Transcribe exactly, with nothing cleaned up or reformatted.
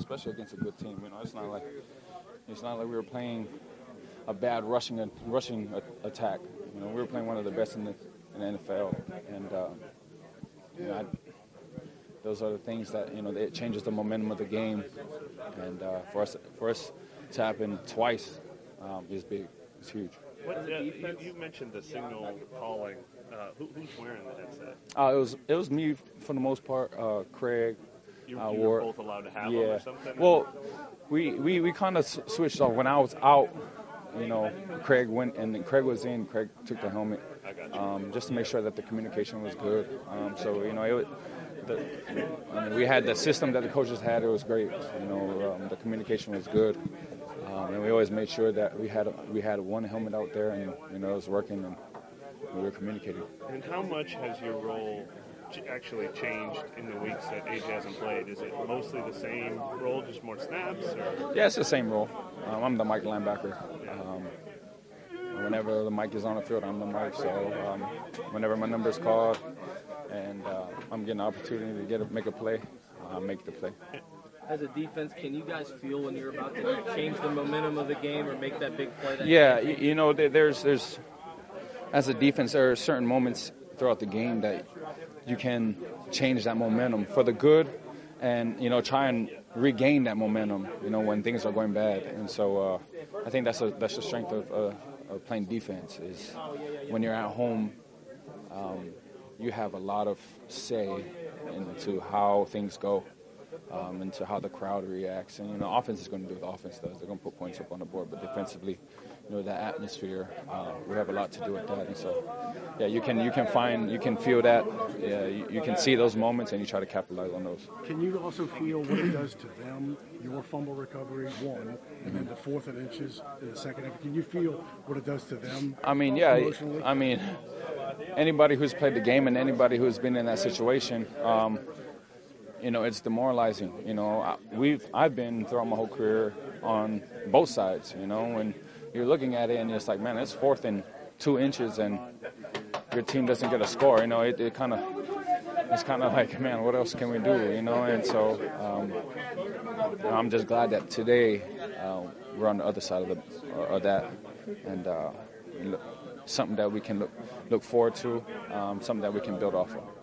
especially against a good team. You know, it's not like it's not like we were playing a bad rushing rushing attack. You know, we were playing one of the best in the, in the N F L, and uh, you know, I, those are the things that, you know, it changes the momentum of the game, and uh, for us for us to happen twice um, is big. It's huge. What, uh, you, you mentioned the signal calling. Uh, who, who's wearing the headset? Uh, it was it was me for the most part. Uh, Craig. You, uh, you were both allowed to have yeah. them or something? Well, we we, we kind of switched off. When I was out, you know, Craig went, and then Craig was in. Craig took the helmet, I got you. um, just to make sure that the communication was good. Um, so, you know, it, the, I mean, we had the system that the coaches had. It was great. You know, um, the communication was good, um, and we always made sure that we had a, we had one helmet out there, and, you know, it was working, and we were communicating. And how much has your role actually changed in the weeks that A J hasn't played? Is it mostly the same role, just more snaps? Or? Yeah, it's the same role. Um, I'm the Mike linebacker. Um, whenever the Mike is on the field, I'm the Mike. So um, whenever my number is called and uh, I'm getting an opportunity to get a, make a play, I make the play. As a defense, can you guys feel when you're about to change the momentum of the game or make that big play? That yeah, you, you know, there's there's as a defense, there are certain moments throughout the game that you can change that momentum for the good, and, you know, try and regain that momentum, you know, when things are going bad. And so uh, I think that's a that's the strength of, uh, of playing defense, is when you're at home, um, you have a lot of say into how things go, um, into how the crowd reacts. And, you know, offense is going to do what the offense does. They're going to put points up on the board, but defensively, you know, the atmosphere, uh, we have a lot to do with that. And so, yeah, you can you can find, you can feel that, yeah, you, you can see those moments, and you try to capitalize on those. Can you also feel what it does to them, your fumble recovery, one, and then the fourth and inches in the second half? Can you feel what it does to them? I mean, yeah, emotionally? I mean, anybody who's played the game and anybody who's been in that situation, um, you know, it's demoralizing. You know, we've I've been throughout my whole career on both sides, you know, and you're looking at it and it's like, man, it's fourth and two inches and your team doesn't get a score. You know, it, it kind of it's kind of like, man, what else can we do? You know, and so um, you know, I'm just glad that today uh, we're on the other side of the of that, and uh, look, something that we can look look forward to, um, something that we can build off of.